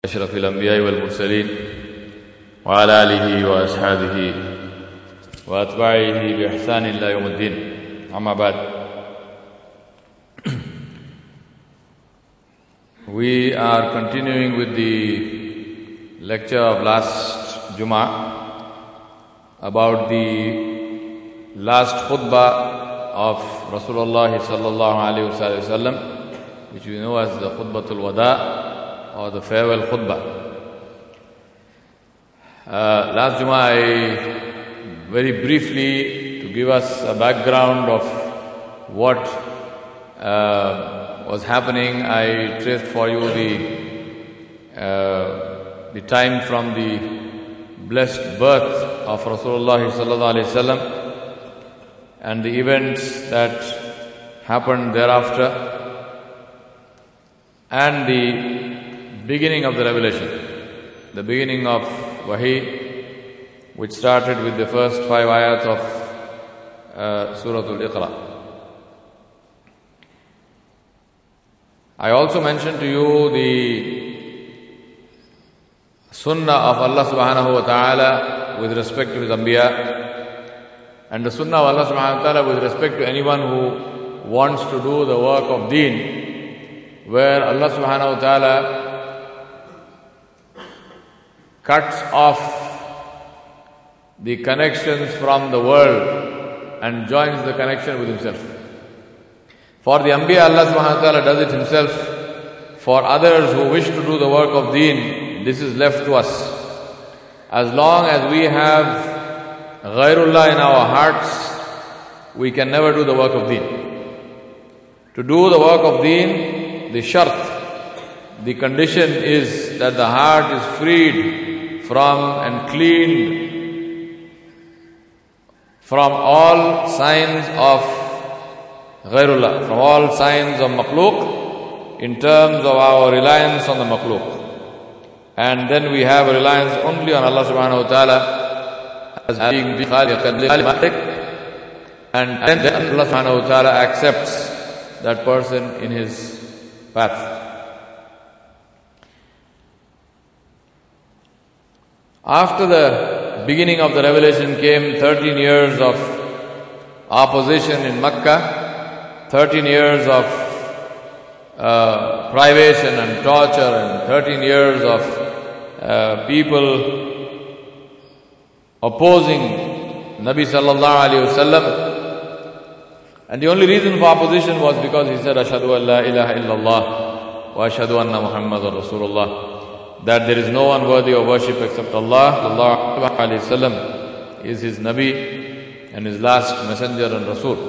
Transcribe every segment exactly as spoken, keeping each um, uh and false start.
أشرف الأنبياء والمرسلين وعلى آله وأصحابه وأتباعه بإحسان إلى يوم الدين. أما بعد. We are continuing with the lecture of last Jummah about the last khutbah of Rasulullah sallallahu alaihi wasallam, which we know as the Khutbatul Wada or the farewell khutbah. Uh, last Jummah, I very briefly, to give us a background of what uh, was happening, I traced for you the uh, the time from the blessed birth of Rasulullah sallallahu alaihi wasallam and the events that happened thereafter, and the beginning of the revelation, the beginning of Wahi, which started with the first five ayat of uh, Surah Al-Iqra. I also mentioned to you the sunnah of Allah subhanahu wa ta'ala with respect to His Anbiya, and the sunnah of Allah subhanahu wa ta'ala with respect to anyone who wants to do the work of deen, where Allah subhanahu wa ta'ala cuts off the connections from the world and joins the connection with Himself. For the Anbiya, Allah subhanahu wa ta'ala does it Himself. For others who wish to do the work of deen, this is left to us. As long as we have Ghairullah in our hearts, we can never do the work of deen. To do the work of deen, the shart, the condition is that the heart is freed from and cleaned from all signs of Ghairullah, from all signs of makhluk, in terms of our reliance on the makhluk. And then we have a reliance only on Allah subhanahu wa ta'ala as being the khaliq and malik, and then Allah subhanahu wa ta'ala accepts that person in His path. After the beginning of the revelation came thirteen years of opposition in Makkah, thirteen years of uh, privation and torture, and thirteen years of uh, people opposing Nabi sallallahu alayhi wasallam. And the only reason for opposition was because he said, Ashhadu an la ilaha illallah wa ashhadu anna Muhammadan Rasulullah, that there is no one worthy of worship except Allah. Sallallahu alayhi wasallam is His Nabi and His last messenger and Rasul.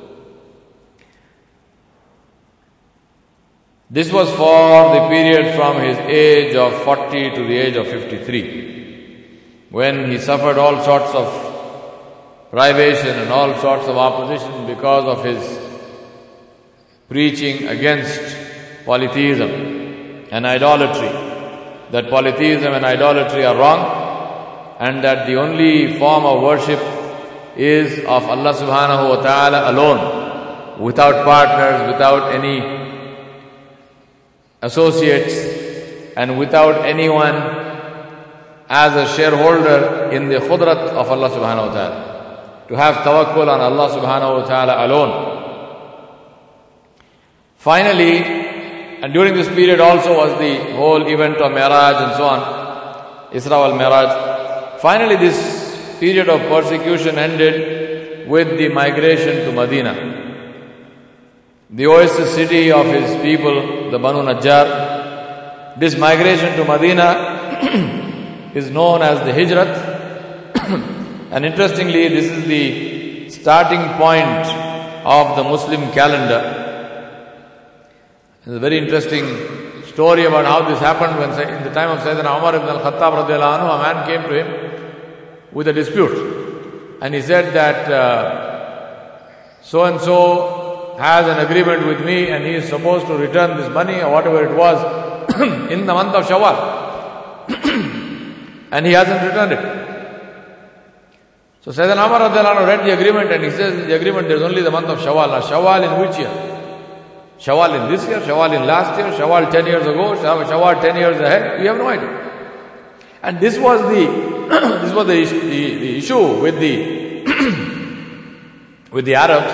This was for the period from his age of forty to the age of fifty-three, when he suffered all sorts of privation and all sorts of opposition because of his preaching against polytheism and idolatry, that polytheism and idolatry are wrong, and that the only form of worship is of Allah subhanahu wa ta'ala alone, without partners, without any associates, and without anyone as a shareholder in the khudrat of Allah subhanahu wa ta'ala. To have tawakkul on Allah subhanahu wa ta'ala alone. Finally, and during this period also was the whole event of Mi'raj and so on, Isra wal Mi'raj. Finally, this period of persecution ended with the migration to Medina, the oasis city of his people, the Banu Najjar. This migration to Medina is known as the Hijrat. And interestingly, this is the starting point of the Muslim calendar. There's a very interesting story about how this happened. When in the time of Sayyidina Umar ibn al-Khattab radiallahu anhu, a man came to him with a dispute. And he said that uh, so-and-so has an agreement with me and he is supposed to return this money or whatever it was in the month of Shawwal. And he hasn't returned it. So Sayyidina Umar radiallahu anhu read the agreement and he says, the agreement there is only the month of Shawwal. Now Shawwal in which year? Shawwal in this year, Shawwal in last year, Shawwal ten years ago, Shawwal ten years ahead. We have no idea. And this was the this was the, the, the issue with the with the Arabs,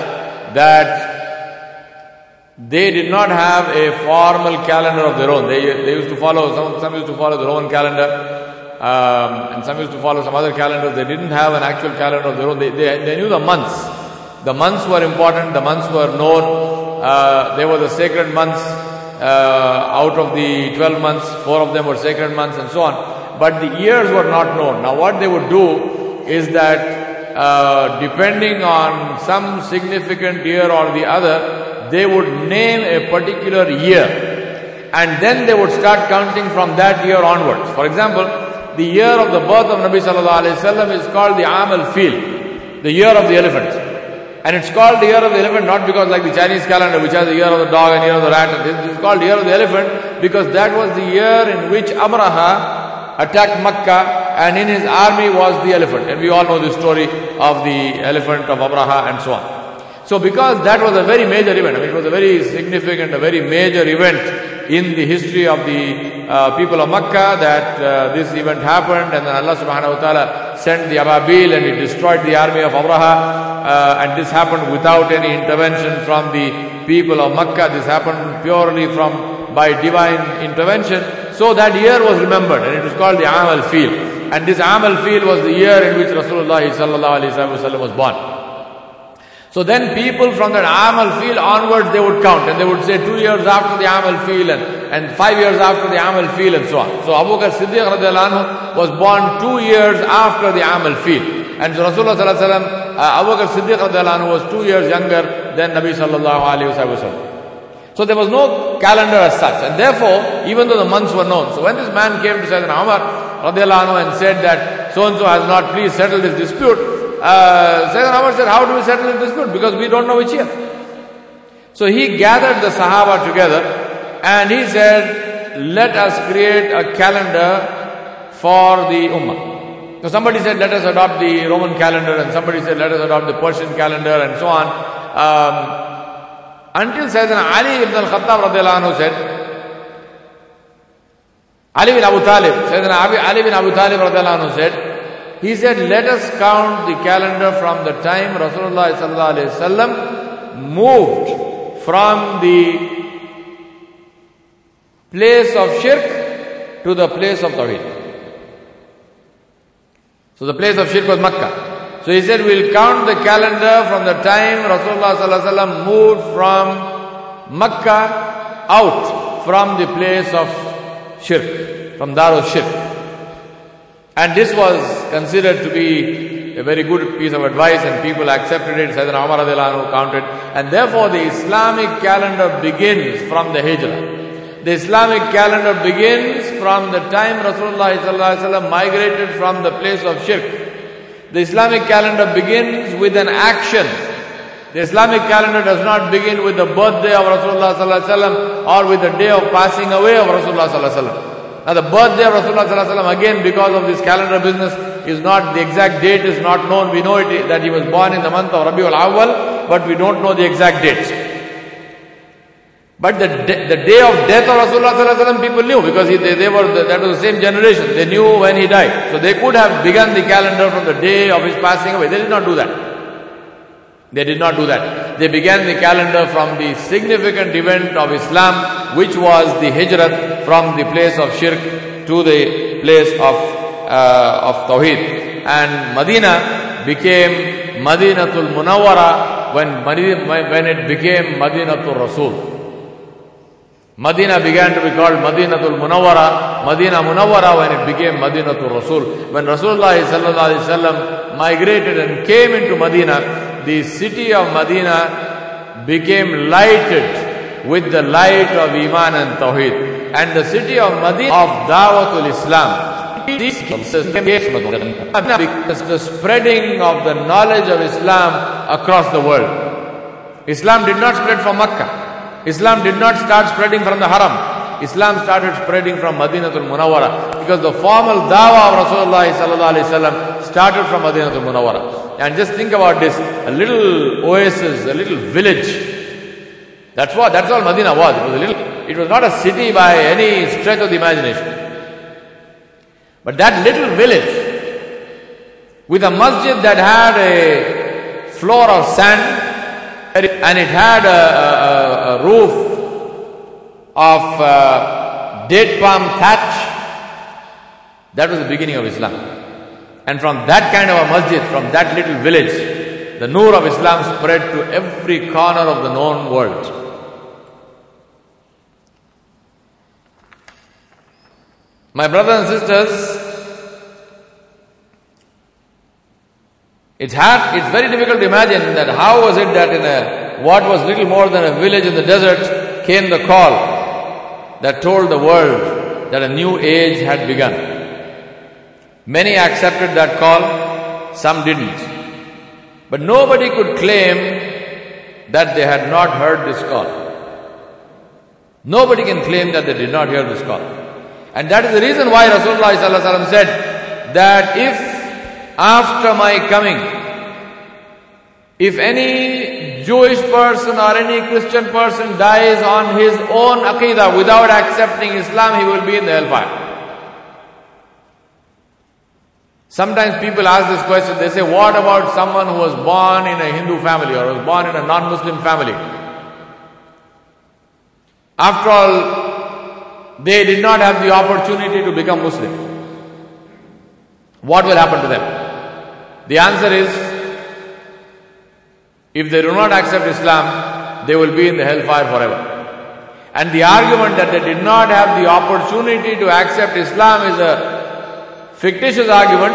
that they did not have a formal calendar of their own. They they used to follow some some used to follow their own calendar. Um, and some used to follow some other calendars. They didn't have an actual calendar of their own. They, they, they knew the months. The months were important. The months were known. Uh, they were the sacred months. Uh, out of the twelve months, four of them were sacred months and so on. But the years were not known. Now what they would do is that uh, depending on some significant year or the other, they would name a particular year. And then they would start counting from that year onwards. For example, the year of the birth of Nabi sallallahu alayhi wa sallam is called the Aam al-Fil, the year of the elephant. And it's called the year of the elephant not because like the Chinese calendar which has the year of the dog and year of the rat. It's called the year of the elephant because that was the year in which Abraha attacked Makkah and in his army was the elephant. And we all know the story of the elephant of Abraha and so on. So because that was a very major event, I mean it was a very significant, a very major event in the history of the uh, people of Makkah that uh, this event happened, and then Allah subhanahu wa ta'ala sent the Ababil and he destroyed the army of Abraha, uh, and this happened without any intervention from the people of Makkah. This happened purely from by divine intervention. So that year was remembered and it was called the Aam al-Fil. And this Aam al-Fil was the year in which Rasulullah sallallahu alayhi wa sallam was born. So then people from that Aam al-Fil onwards they would count and they would say two years after the Aam al-Fil and, and five years after the Aam al-Fil and so on. So Abu Bakr Siddiq radiallahu anhu was born two years after the Aam al-Fil. And so Rasulullah sallallahu alayhi wa sallam, uh, Abu Bakr Siddiq radiallahu anhu was two years younger than Nabi sallallahu alayhi wa sallam. So there was no calendar as such, and therefore, even though the months were known. So when this man came to Sayyidina Umar radiallahu anhu and said that so-and-so has not please settled this dispute, uh, Sayyidina Umar said, how do we settle this dispute? Because we don't know which year. So he gathered the Sahaba together and he said, let us create a calendar for the Ummah. So somebody said, let us adopt the Roman calendar, and somebody said, let us adopt the Persian calendar and so on. Um, Until Sayyidina Ali ibn al-Khattab radiallahu anhu said, Ali bin Abu Talib, Sayyidina Ali bin Abu Talib radiallahu anhu said, he said, let us count the calendar from the time Rasulullah sallallahu alayhi wa sallam moved from the place of shirk to the place of tawheed. So the place of shirk was Makkah. So he said, we'll count the calendar from the time Rasulullah sallallahu alaihi wasallam moved from Makkah out from the place of shirk, from Darul Shirk. And this was considered to be a very good piece of advice and people accepted it. Sayyidina Umar radiallahu anhu counted. And therefore the Islamic calendar begins from the Hijrah. The Islamic calendar begins from the time Rasulullah sallallahu alaihi wasallam migrated from the place of shirk. The Islamic calendar begins with an action. The Islamic calendar does not begin with the birthday of Rasulullah sallallahu alaihi wasallam or with the day of passing away of Rasulullah sallallahu alaihi wasallam. Now the birthday of Rasulullah sallallahu alaihi wasallam, again because of this calendar business, is not, the exact date is not known. We know it, that he was born in the month of Rabiul Awwal, but we don't know the exact date. But the, the day of death of Rasulullah sallallahu alaihi wasallam people knew, because he, they, they were the, that was the same generation. They knew when he died. So they could have begun the calendar from the day of his passing away. They did not do that. They did not do that. They began the calendar from the significant event of Islam, which was the Hijrat from the place of Shirk to the place of uh, of Tawheed. And Medina became Madinatul Munawwara when, when it became Madinatul Rasul. Medina began to be called Madinatul Munawwara, Madina Munawwara when it became Madinatul Rasul. When Rasulullah sallallahu alaihi wasallam migrated and came into Medina, the city of Medina became lighted with the light of Iman and Tawheed. And the city of Medina of Dawatul Islam. This is the spreading of the knowledge of Islam across the world. Islam did not spread from Makkah. Islam did not start spreading from the Haram. Islam started spreading from Madinatul Munawwara, because the formal dawah of Rasulullah sallallahu alaihi wasallam started from Madinatul Munawwara. And just think about this, a little oasis, a little village That's what, that's all Medina was. It was a little, it was not a city by any stretch of the imagination. But that little village, with a masjid that had a floor of sand, and it had a, a, a roof of uh, date palm thatch, that was the beginning of Islam. And from that kind of a masjid, from that little village, the Noor of Islam spread to every corner of the known world. My brothers and sisters, it's hard, it's very difficult to imagine that how was it that in a, what was little more than a village in the desert, came the call that told the world that a new age had begun. Many accepted that call, some didn't. But nobody could claim that they had not heard this call. Nobody can claim that they did not hear this call. And that is the reason why Rasulullah sallallahu alaihi wasallam said that if after my coming, if any Jewish person or any Christian person dies on his own aqidah without accepting Islam, he will be in the hellfire. Sometimes people ask this question, they say, what about someone who was born in a Hindu family or was born in a non-Muslim family? After all, they did not have the opportunity to become Muslim. What will happen to them? The answer is, if they do not accept Islam, they will be in the hellfire forever. And the argument that they did not have the opportunity to accept Islam is a fictitious argument.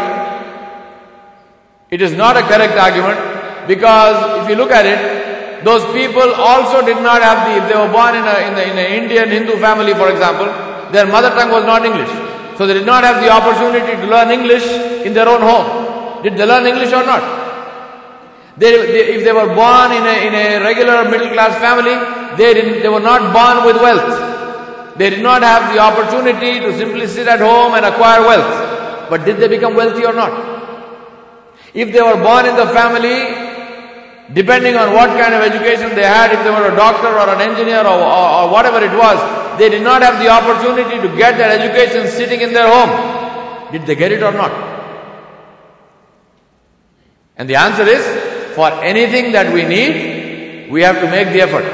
It is not a correct argument, because if you look at it, those people also did not have the, if they were born in a, in, a, in an Indian Hindu family, for example, their mother tongue was not English. So they did not have the opportunity to learn English in their own home. Did they learn English or not? They, they, if they were born in a, in a regular middle class family, they, didn't, they were not born with wealth. They did not have the opportunity to simply sit at home and acquire wealth. But did they become wealthy or not? If they were born in the family, depending on what kind of education they had, if they were a doctor or an engineer or, or, or whatever it was, they did not have the opportunity to get their education sitting in their home. Did they get it or not? And the answer is, for anything that we need, we have to make the effort.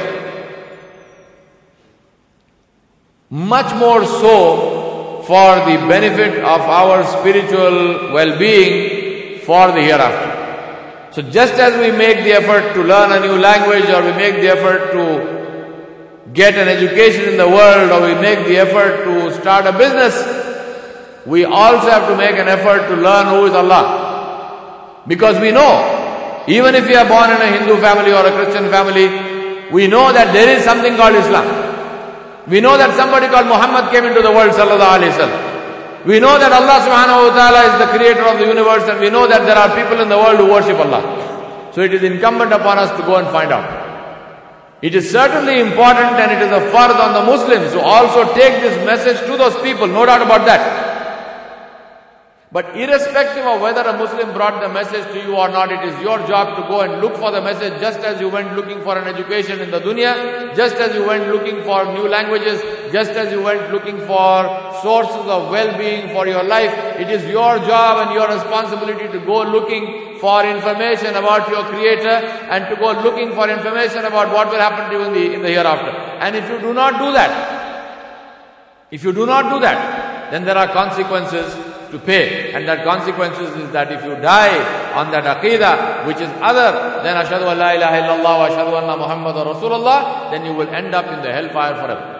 Much more so for the benefit of our spiritual well-being for the hereafter. So just as we make the effort to learn a new language, or we make the effort to get an education in the world, or we make the effort to start a business, we also have to make an effort to learn who is Allah. Because we know, even if we are born in a Hindu family or a Christian family, we know that there is something called Islam. We know that somebody called Muhammad came into the world, sallallahu alaihi wasallam. We know that Allah subhanahu wa ta'ala is the creator of the universe, and we know that there are people in the world who worship Allah. So it is incumbent upon us to go and find out. It is certainly important, and it is a fard on the Muslims to also take this message to those people, no doubt about that. But irrespective of whether a Muslim brought the message to you or not, it is your job to go and look for the message, just as you went looking for an education in the dunya, just as you went looking for new languages, just as you went looking for sources of well-being for your life. It is your job and your responsibility to go looking for information about your Creator, and to go looking for information about what will happen to you in the, in the hereafter. And if you do not do that, if you do not do that, then there are consequences to pay. And that consequences is that if you die on that aqidah which is other than ashhadu an la ilaha illallah wa ashhadu anna Muhammadan Rasulullah, then you will end up in the hellfire forever.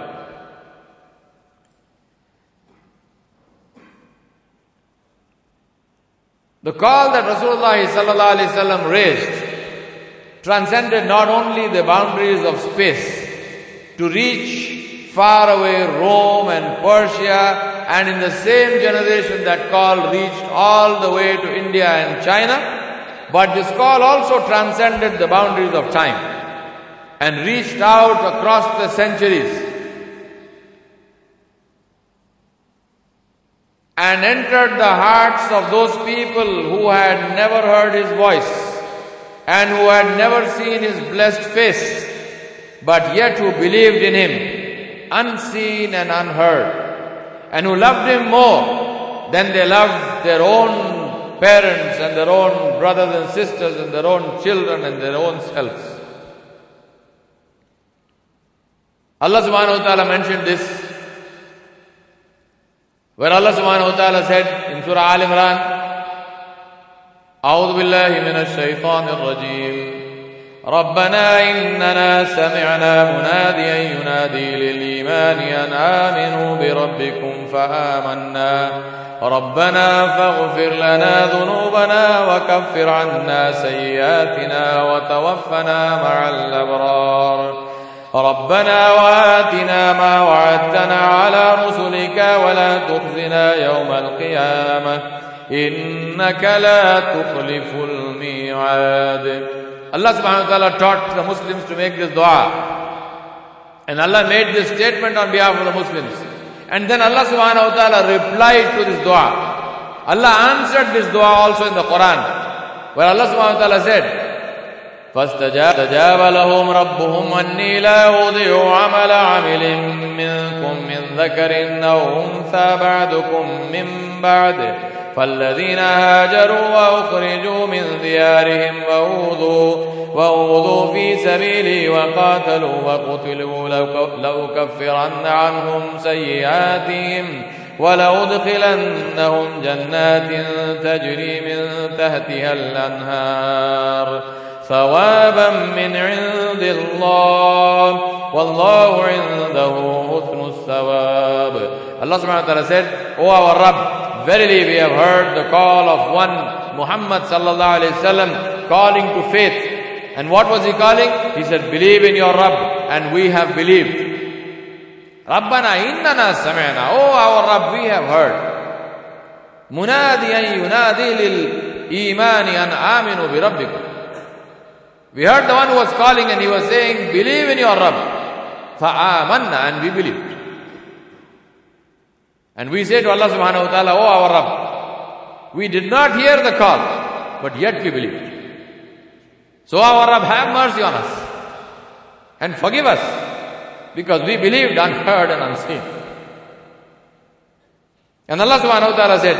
The call that Rasulullah sallallahu alaihi wasallam raised transcended not only the boundaries of space to reach far away Rome and Persia, and in the same generation that call reached all the way to India and China, but this call also transcended the boundaries of time and reached out across the centuries and entered the hearts of those people who had never heard his voice and who had never seen his blessed face, but yet who believed in him, unseen and unheard, and who loved him more than they loved their own parents and their own brothers and sisters and their own children and their own selves. Allah subhanahu wa ta'ala mentioned this, where Allah subhanahu wa ta'ala said in Surah Al Imran, أعوذ بالله من الشيطان الرجيم ربنا إننا سمعنا مناديا ينادي للإيمان أن آمنوا بربكم فآمنا ربنا فاغفر لنا ذنوبنا وكفر عنا سيئاتنا وتوفنا مع الأبرار ربنا وآتنا ما وعدتنا على رسلك ولا تخزنا يوم القيامة إنك لا تخلف الميعاد. Allah subhanahu wa ta'ala taught the Muslims to make this dua. And Allah made this statement on behalf of the Muslims. And then Allah subhanahu wa ta'ala replied to this dua. Allah answered this dua also in the Quran, where Allah subhanahu wa ta'ala said, فَاسْتَجَابَ لَهُمْ رَبُّهُمْ أَنِّي لَا أُضِيعُ عَمَلَ عَامِلٍ مِّنكُم مِّن ذَكَرٍ أَوْ أُنثَىٰ بَعْضُكُم مِّن بَعْضٍ فالذين هاجروا وأخرجوا من ديارهم وأوذوا وأوذوا في سبيلي وقاتلوا وقتلوا لأكفرن عنهم سيئاتهم ولأدخلنهم جنات تجري من تحتها الأنهار ثوابا من عند الله والله عنده حسن الثواب. Allah subhanahu wa ta'ala said, O our Rabb, verily we have heard the call of one Muhammad sallallahu alayhi wasallam calling to faith. And what was he calling? He said, believe in your Rabb, and we have believed. Rabbana innana sami'na. Oh our Rabb, we have heard. Munadiyan yunadi lil imani an aminu bi rabbikum. We heard the one who was calling and he was saying, believe in your Rabb. Fa'amanna, and we believed. And we say to Allah subhanahu wa ta'ala, O our Rabb, we did not hear the call, but yet we believed. So our Rabb, have mercy on us and forgive us, because we believed unheard and unseen. And Allah subhanahu wa ta'ala said,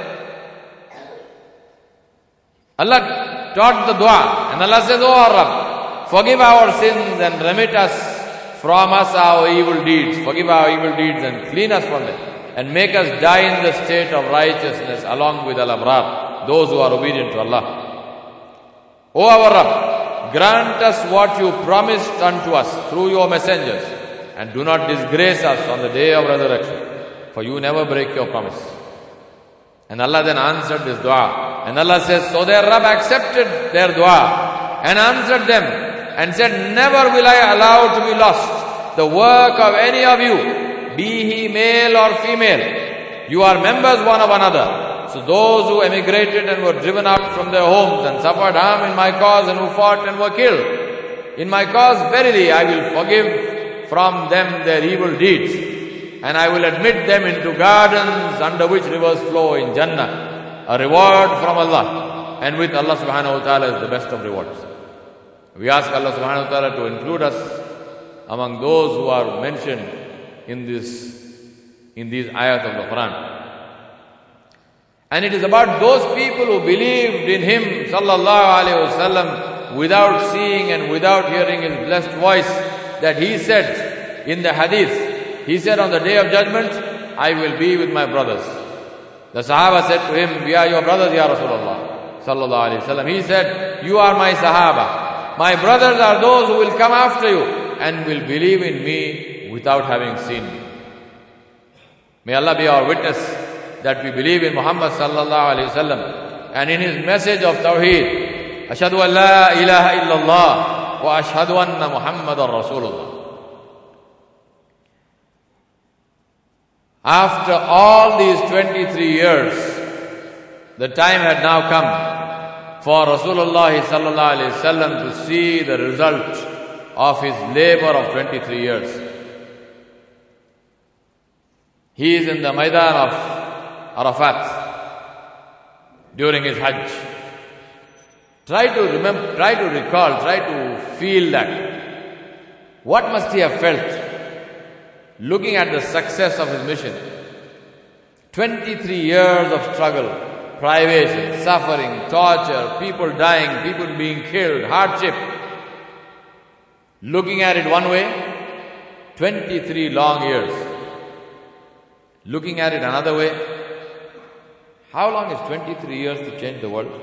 Allah taught the dua, and Allah says, O our Rabb, forgive our sins and remit us from us our evil deeds. Forgive our evil deeds and clean us from them. And make us die in the state of righteousness along with al-abrar, those who are obedient to Allah. O our Rabb, grant us what you promised unto us through your messengers, and do not disgrace us on the day of resurrection, for you never break your promise. And Allah then answered this dua. And Allah says, so their Rabb accepted their dua and answered them and said, never will I allow to be lost the work of any of you, be he male or female. You are members one of another. So those who emigrated and were driven out from their homes and suffered harm in my cause and who fought and were killed in my cause, verily I will forgive from them their evil deeds, and I will admit them into gardens under which rivers flow in Jannah, a reward from Allah. And with Allah subhanahu wa ta'ala is the best of rewards. We ask Allah subhanahu wa ta'ala to include us among those who are mentioned in this, in these ayat of the Quran. And it is about those people who believed in him sallallahu alayhi wasallam without seeing and without hearing his blessed voice, that he said in the hadith, he said, on the day of judgment, I will be with my brothers. The Sahaba said to him, we are your brothers, Ya Rasulullah sallallahu alayhi wasallam. He said, you are my Sahaba. My brothers are those who will come after you and will believe in me without having seen me. May Allah be our witness that we believe in Muhammad sallallahu alayhi wasallam and in his message of Tawheed. Ashhadu an la ilaha illallah wa ashhadu anna Muhammadan Rasulullah. After all these twenty-three years, the time had now come for Rasulullah sallallahu alayhi wasallam to see the result of his labor of twenty-three years. He is in the Maidan of Arafat during his Hajj. Try to remember, try to recall, try to feel that. What must he have felt looking at the success of his mission? twenty-three years of struggle, privation, suffering, torture, people dying, people being killed, hardship. Looking at it one way, twenty-three long years. Looking at it another way, how long is twenty-three years to change the world?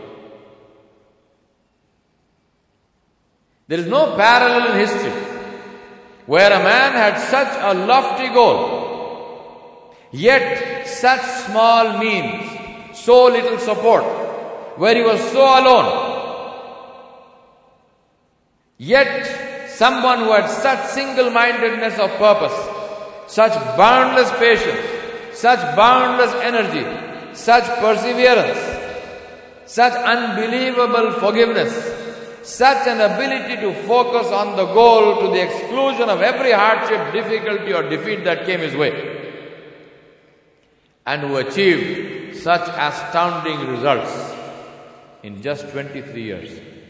There is no parallel in history where a man had such a lofty goal, yet such small means, so little support, where he was so alone. Yet someone who had such single-mindedness of purpose, such boundless patience, such boundless energy, such perseverance, such unbelievable forgiveness, such an ability to focus on the goal to the exclusion of every hardship, difficulty or defeat that came his way, and who achieved such astounding results in just twenty-three years.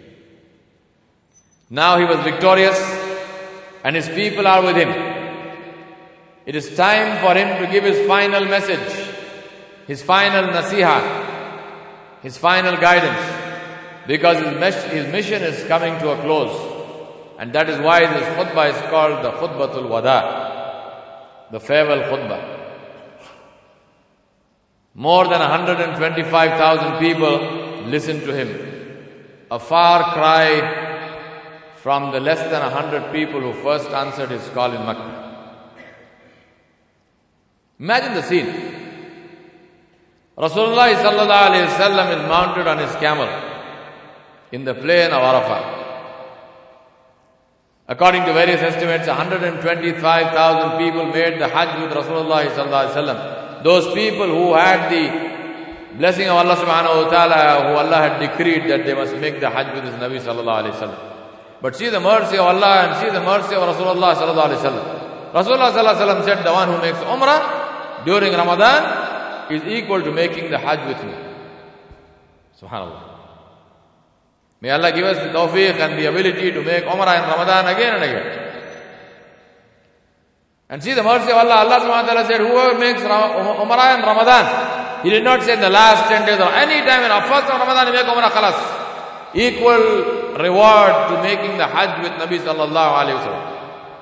Now he was victorious and his people are with him. It is time for him to give his final message, his final nasiha, his final guidance, because his, mes- his mission is coming to a close. And that is why this khutbah is called the Khutbatul Wada, the farewell khutbah. More than one hundred twenty-five thousand people listened to him. A far cry from the less than one hundred people who first answered his call in Makkah. Imagine the scene. Rasulullah sallallahu alayhi wa sallam is mounted on his camel in the plain of Arafah. According to various estimates, one hundred twenty-five thousand people made the Hajj with Rasulullah sallallahu alayhi wa sallam. Those people who had the blessing of Allah subhanahu wa ta'ala, who Allah had decreed that they must make the Hajj with his Nabi sallallahu alayhi wa sallam. But see the mercy of Allah and see the mercy of Rasulullah sallallahu alayhi wa sallam. Rasulullah sallallahu alayhi wa sallam said, the one who makes Umrah during Ramadan is equal to making the Hajj with me. Subhanallah. May Allah give us the tawfiq and the ability to make Umrah in Ramadan again and again. And see the mercy of Allah. Allah subhanahu wa ta'ala said, whoever makes Umrah in Ramadan, He did not say in the last ten days or any time in the first of Ramadan you make Umrah, khalas. Equal reward to making the Hajj with Nabi sallallahu alayhi wa sallam.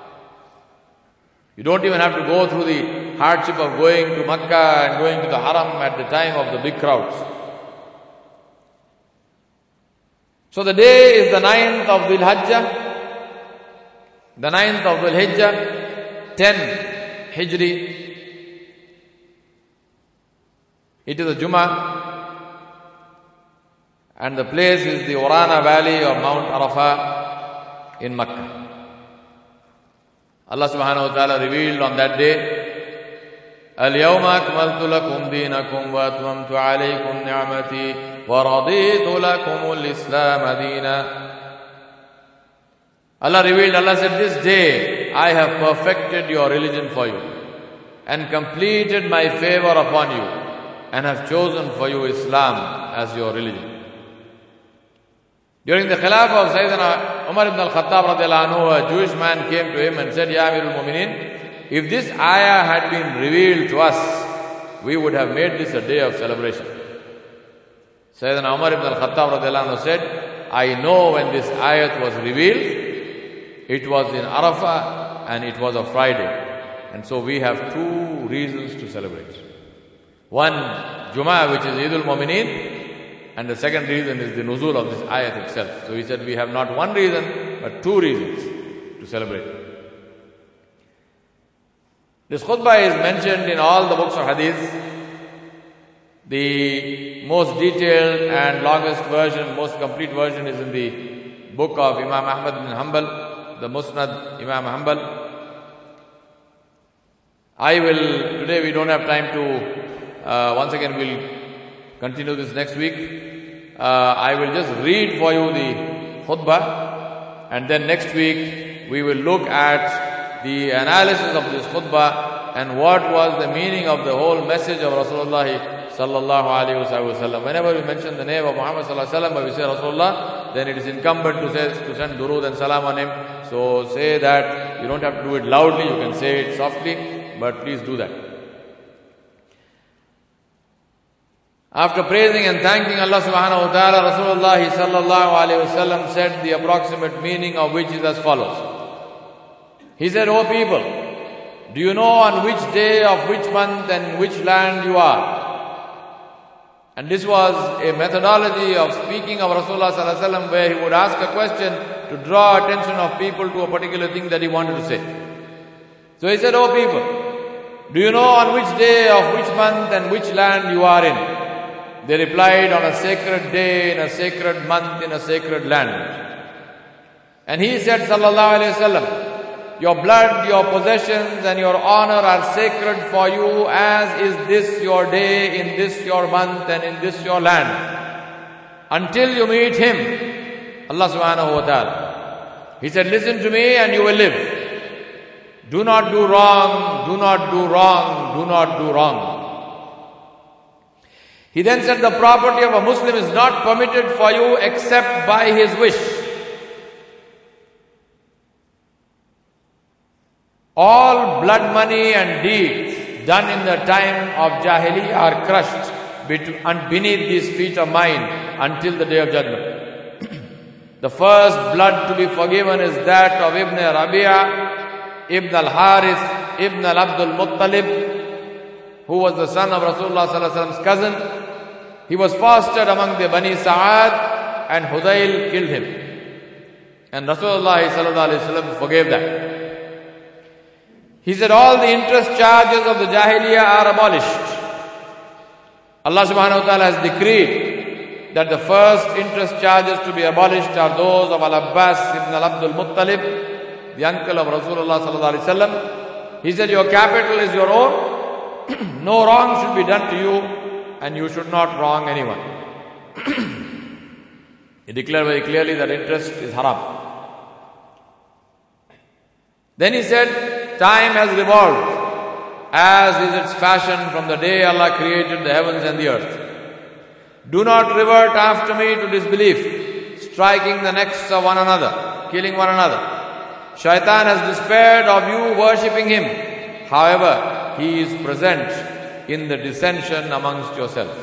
You don't even have to go through the hardship of going to Makkah and going to the Haram at the time of the big crowds. So the day is the ninth of Dhul Hijjah, the ninth of Dhul Hijjah, ten Hijri. It is a Jummah, and the place is the Urana Valley or Mount Arafah in Makkah. Allah subhanahu wa ta'ala revealed on that day, اليوم أكملت لكم دينكم وأتممت عليكم نعمتي ورضيت لكم الإسلام دينا. Allah revealed, Allah said, this day I have perfected your religion for you and completed my favor upon you and have chosen for you Islam as your religion. During the Khilafah of Sayyidina Umar ibn al-Khattab radiallahu anhu, a Jewish man came to him and said, Ya Amirul Mu'mineen, if this ayah had been revealed to us, we would have made this a day of celebration. Sayyidina Umar ibn al-Khattab radiallahu anhu said, I know when this ayat was revealed, it was in Arafah and it was a Friday. And so we have two reasons to celebrate. One, Jummah, which is Eidul Mu'mineen, and the second reason is the nuzul of this ayat itself. So he said we have not one reason, but two reasons to celebrate. This khutbah is mentioned in all the books of hadith. The most detailed and longest version, most complete version is in the book of Imam Ahmad bin Hanbal, the Musnad Imam Hanbal. I will, today we don't have time to, uh, once again we'll continue this next week. Uh, I will just read for you the khutbah, and then next week we will look at the analysis of this khutbah and what was the meaning of the whole message of Rasulullah sallallahu alaihi wasallam. Whenever we mention the name of Muhammad sallallahu alaihi wasallam, but we say Rasulullah, then it is incumbent to say to send durood and salam on him So say that. You don't have to do it loudly, you can say it softly, but please do that. After praising and thanking Allah subhanahu wa ta'ala, Rasulullah sallallahu alayhi wa sallam said the approximate meaning of which is as follows. He said, O people, do you know on which day of which month and which land you are? And this was a methodology of speaking of Rasulullah sallallahu alayhi wa sallam, where he would ask a question to draw attention of people to a particular thing that he wanted to say. So he said, O people, do you know on which day of which month and which land you are in? They replied, on a sacred day, in a sacred month, in a sacred land. And he said, sallallahu alayhi wa sallam, your blood, your possessions and your honor are sacred for you, as is this your day, in this your month and in this your land, until you meet him, Allah subhanahu wa ta'ala. He said, listen to me and you will live. Do not do wrong, do not do wrong, do not do wrong. He then said, the property of a Muslim is not permitted for you except by his wish. All blood money and deeds done in the time of Jahiliyyah are crushed beneath these feet of mine until the day of judgment. The first blood to be forgiven is that of Ibn Rabi'ah, Ibn al-Harith, Ibn al-Abdul Muttalib, who was the son of Rasulullah sallallahu alaihi wasallam's cousin. He was fostered among the Bani Sa'ad, and Hudayl killed him. And Rasulullah sallallahu alaihi wasallam forgave that. He said, all the interest charges of the Jahiliyyah are abolished. Allah subhanahu wa ta'ala has decreed that the first interest charges to be abolished are those of Al-Abbas ibn al-Abdul Muttalib, the uncle of Rasulullah sallallahu alaihi wasallam. He said, your capital is your own. No wrong should be done to you, and you should not wrong anyone. He declared very clearly that interest is haram. Then he said, time has revolved, as is its fashion from the day Allah created the heavens and the earth. Do not revert after me to disbelief, striking the necks of one another, killing one another. Shaitan has despaired of you worshipping him. However, he is present in the dissension amongst yourselves.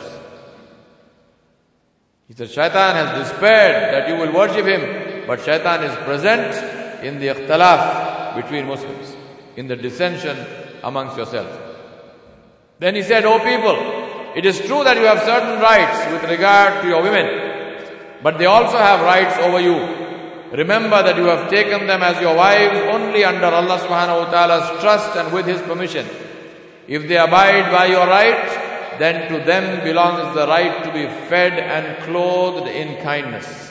He said, Shaitan has despaired that you will worship him, but Shaitan is present in the ikhtilaf between Muslims, in the dissension amongst yourselves. Then he said, O people, it is true that you have certain rights with regard to your women, but they also have rights over you. Remember that you have taken them as your wives only under Allah subhanahu wa ta'ala's trust and with his permission. If they abide by your right, then to them belongs the right to be fed and clothed in kindness.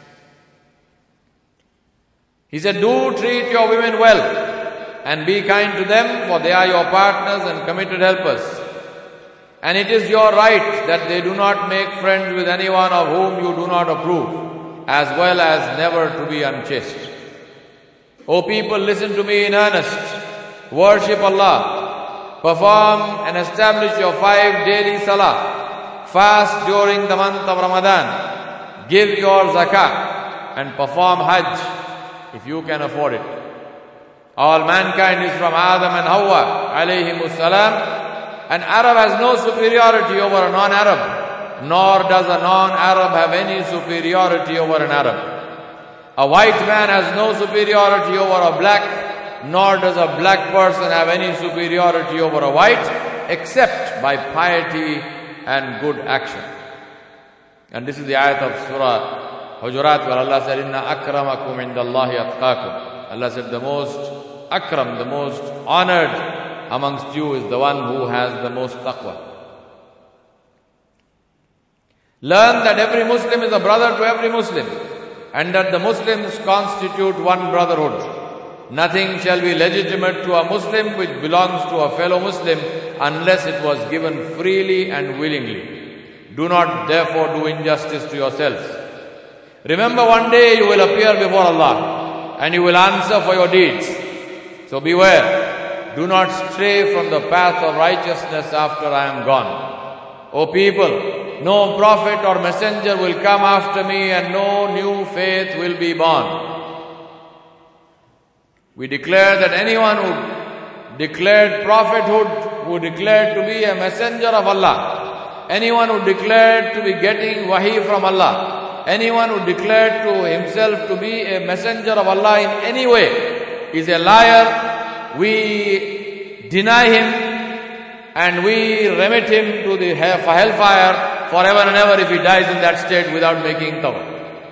He said, do treat your women well and be kind to them, for they are your partners and committed helpers. And it is your right that they do not make friends with anyone of whom you do not approve, as well as never to be unchaste. O people, listen to me in earnest. Worship Allah. Perform and establish your five daily salah. Fast during the month of Ramadan. Give your zakah and perform hajj if you can afford it. All mankind is from Adam and Hawa alayhimus salam. An Arab has no superiority over a non-Arab, nor does a non-Arab have any superiority over an Arab. A white man has no superiority over a black, nor does a black person have any superiority over a white, except by piety and good action. And this is the ayat of Surah Hujurat, where Allah said, Inna akramakum indallahi atqakum. Allah said, the most akram, the most honored amongst you is the one who has the most taqwa. Learn that every Muslim is a brother to every Muslim, and that the Muslims constitute one brotherhood. Nothing shall be legitimate to a Muslim which belongs to a fellow Muslim unless it was given freely and willingly. Do not therefore do injustice to yourselves. Remember, one day you will appear before Allah and you will answer for your deeds. So beware. Do not stray from the path of righteousness after I am gone. O people, no prophet or messenger will come after me, and no new faith will be born. We declare that anyone who declared prophethood, who declared to be a messenger of Allah, anyone who declared to be getting wahi from Allah, anyone who declared to himself to be a messenger of Allah in any way is a liar. We deny him and we remit him to the hellfire forever and ever if he dies in that state without making tawbah.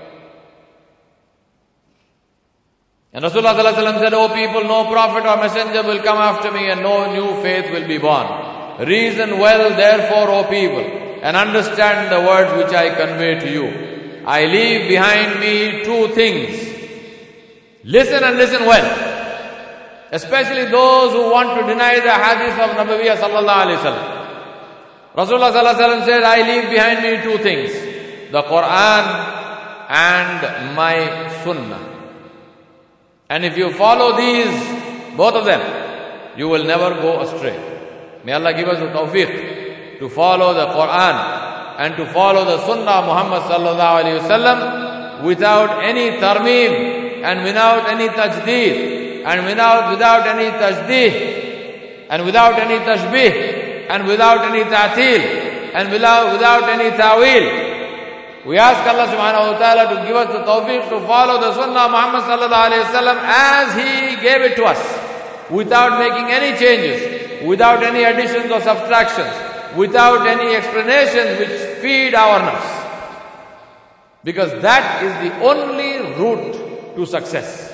And Rasulullah sallallahu alaihi wasallam said, "O people, no prophet or messenger will come after me and no new faith will be born. Reason well therefore, O people, and understand the words which I convey to you. I leave behind me two things. Listen and listen well. Especially those who want to deny the hadith of Nabawiyyah sallallahu alaihi wasallam. Rasulullah sallallahu alaihi wasallam said, I leave behind me two things. The Quran and my Sunnah. And if you follow these, both of them, you will never go astray. May Allah give us the tawfiq to follow the Quran and to follow the Sunnah of Muhammad sallallahu alayhi wasallam without any tarmeem and without any tajdeed and without, without any tajdih and without any tashbih and without any ta'til and without, without any ta'wil. We ask Allah subhanahu wa ta'ala to give us the tawfiq to follow the Sunnah of Muhammad sallallahu alayhi wasallam as He gave it to us, without making any changes, without any additions or subtractions, without any explanations which feed our nafs. Because that is the only route to success.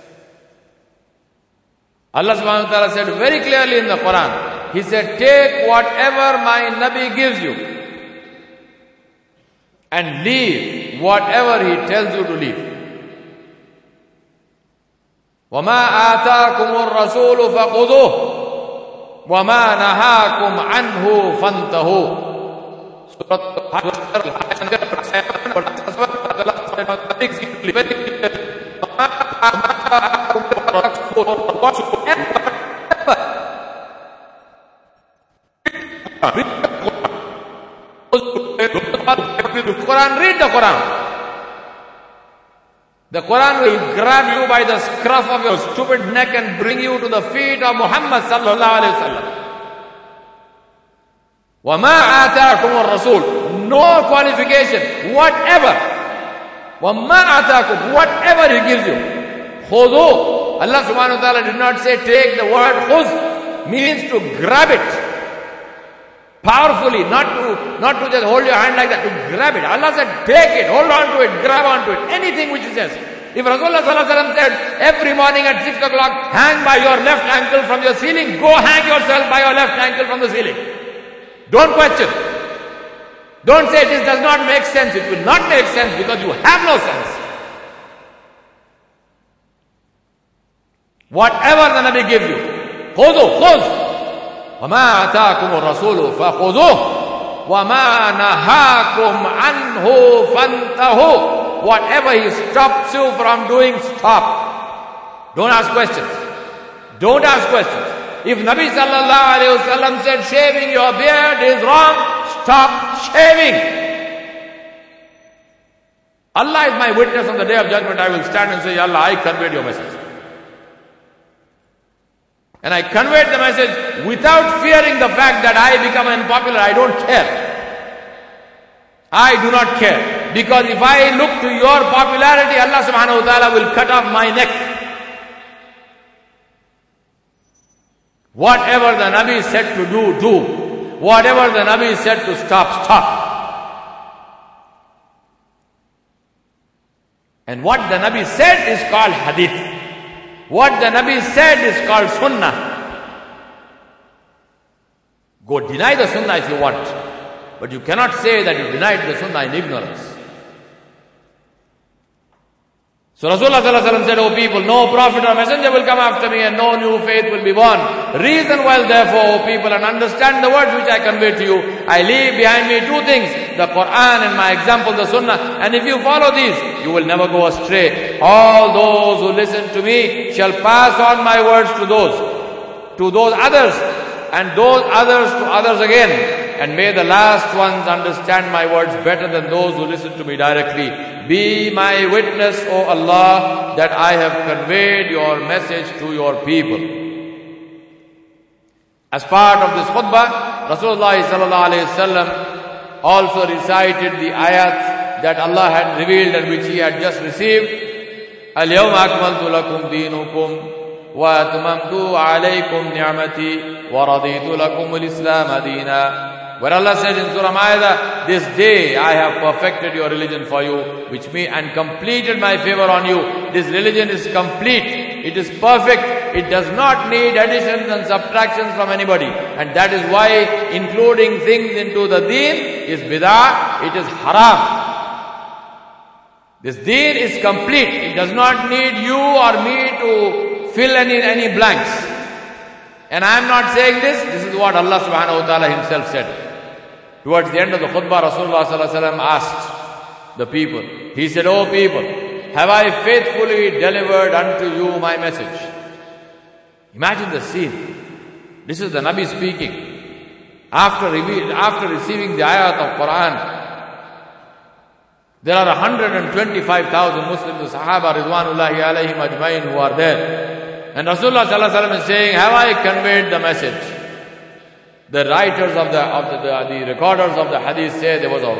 Allah subhanahu wa ta'ala said very clearly in the Quran, He said, take whatever my Nabi gives you and leave whatever he tells you to leave. وَمَا آتَاكُمُ الرَّسُولُ فَخُذُوهُ وَمَا نَهَاكُمْ عَنْهُ فَانْتَهُوا. Quran, read the Quran. The Quran will grab you by the scruff of your stupid neck and bring you to the feet of Muhammad sallallahu alaihi wasallam. وَمَا آتَاكُمُ الرَّسُولُ. No qualification, whatever. وَمَا آتَاكُمْ. Whatever He gives you. خُذُوهُ. Allah subhanahu wa ta'ala did not say take the word khuz, means to grab it. Powerfully, not to, not to just hold your hand like that, to grab it. Allah said, take it, hold on to it, grab on to it, anything which He says. If Rasulullah sallallahu alaihi wasallam said, every morning at six o'clock, hang by your left ankle from your ceiling, go hang yourself by your left ankle from the ceiling. Don't question. Don't say this does not make sense. It will not make sense because you have no sense. Whatever the Nabi gives you, khudhu, khudh. وَمَا آتَاكُمُ الرَّسُولُ فَخُذُوهُ وَمَا نَهَاكُمْ عَنْهُ فَانْتَهُوا. Whatever He stops you from doing, stop. Don't ask questions. Don't ask questions. If Nabi sallallahu alayhi wa sallam said shaving your beard is wrong, stop shaving. Allah is my witness on the day of judgment. I will stand and say, Allah, I conveyed your message. And I conveyed the message without fearing the fact that I become unpopular. I don't care. I do not care. Because if I look to your popularity, Allah subhanahu wa ta'ala will cut off my neck. Whatever the Nabi said to do, do. Whatever the Nabi said to stop, stop. And what the Nabi said is called hadith. What the Nabi said is called Sunnah. Go deny the Sunnah if you want. But you cannot say that you denied the Sunnah in ignorance. So Rasulullah sallallahu alaihi wasallam said, O people, no prophet or messenger will come after me and no new faith will be born. Reason well therefore, O people, and understand the words which I convey to you. I leave behind me two things, the Quran and my example, the Sunnah. And if you follow these, you will never go astray. All those who listen to me shall pass on my words to those, to those others, and those others to others again. and may the last ones understand my words better than those who listen to me directly. Be my witness, O Allah, that I have conveyed your message to your people. As part of this khutbah, Rasulullah sallallahu alayhi wasallam also recited the ayat that Allah had revealed and which he had just received. Al-yawma akmaltu lakum deenukum wa atmamtu alaykum ni'mati wa raditu lakum al-islam deena. Where Allah said in Surah Ma'idah, this day I have perfected your religion for you, which me and completed my favor on you. This religion is complete. It is perfect. It does not need additions and subtractions from anybody. And that is why including things into the deen is bid'ah, it is haram. This deen is complete. It does not need you or me to fill any, any blanks. And I am not saying this. This is what Allah subhanahu wa ta'ala himself said. Towards the end of the khutbah, Rasulullah sallallahu alaihi wasallam asked the people. He said, "O people, have I faithfully delivered unto you my message?" Imagine the scene. This is the Nabi speaking. After, after receiving the ayat of Quran, there are one hundred twenty-five thousand Muslims, the Sahaba Ridwanullahi alayhim ajmain, who are there. And Rasulullah sallallahu alaihi wasallam is saying, "Have I conveyed the message?" The writers of the, of the, the, the recorders of the hadith say there was a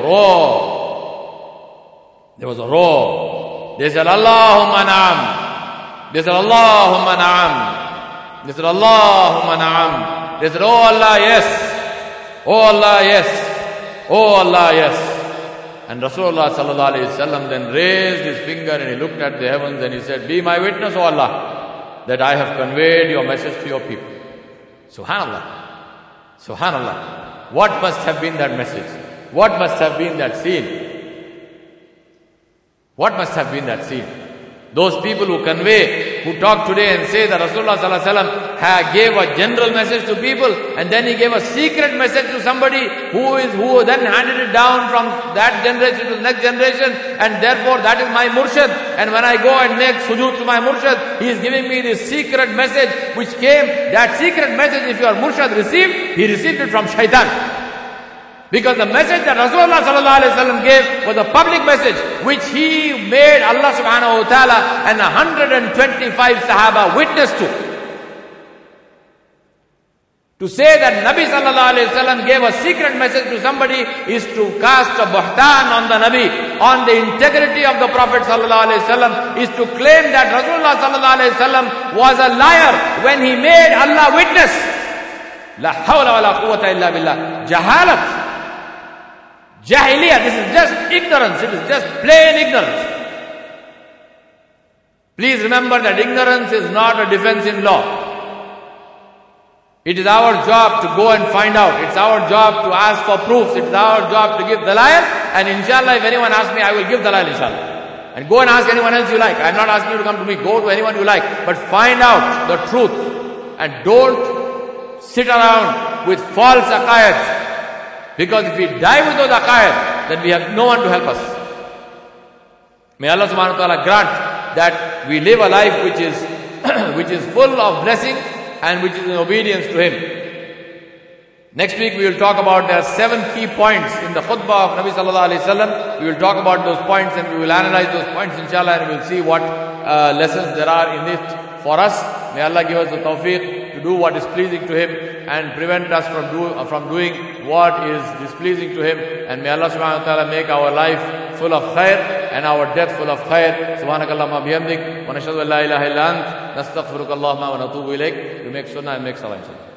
roar. There was a roar. They said, Allahumma na'am. They said, Allahumma na'am. They said, Allahumma na'am. They said, Oh Allah, yes. Oh Allah, yes. Oh Allah, yes. And Rasulullah sallallahu alayhi wasallam then raised his finger and he looked at the heavens and he said, Be my witness, O Allah, that I have conveyed your message to your people. Subhanallah. Subhanallah. What must have been that message? What must have been that scene? What must have been that scene? Those people who convey, who talk today and say that Rasulullah sallallahu alaihi wasallam gave a general message to people and then he gave a secret message to somebody who is who then handed it down from that generation to the next generation, and therefore that is my murshid. And when I go and make sujood to my murshid, he is giving me this secret message which came. That secret message, if your murshid received, he received it from shaitan. Because the message that Rasulullah sallallahu alaihi wasallam gave was a public message which he made Allah subhanahu wa ta'ala and one hundred twenty-five Sahaba witness to. To say that Nabi sallallahu alaihi wasallam gave a secret message to somebody is to cast a buhtan on the Nabi, on the integrity of the Prophet sallallahu alaihi wasallam, is to claim that Rasulullah sallallahu alaihi wasallam was a liar when he made Allah witness. La hawla wa la quwwata illa billah. Jahalat. Jahiliyyah, this is just ignorance, it is just plain ignorance. Please remember that ignorance is not a defense in law. It is our job to go and find out. It's our job to ask for proofs. It's our job to give dalail. And inshallah, if anyone asks me, I will give dalail inshallah. And go and ask anyone else you like. I'm not asking you to come to me. Go to anyone you like. But find out the truth. And don't sit around with false aqaids. Because if we die with those aqaid, then we have no one to help us. May Allah subhanahu wa ta'ala grant that we live a life which is which is full of blessing and which is in obedience to Him. Next week we will talk about, there are seven key points in the khutbah of Nabi sallallahu alayhi wa sallam. We will talk about those points and we will analyze those points inshallah, and we will see what uh, lessons there are in it for us. May Allah give us the tawfiq to do what is pleasing to Him and prevent us from, do, uh, from doing what is displeasing to Him. And may Allah subhanahu wa ta'ala make our life full of khair and our death full of khair. Subhanakallahumma bihamdik wa nashhadu an la ilaha illa ant nastaghfiruka Allahumma wa natubu ilayk. We make sunnah and make salah inshallah.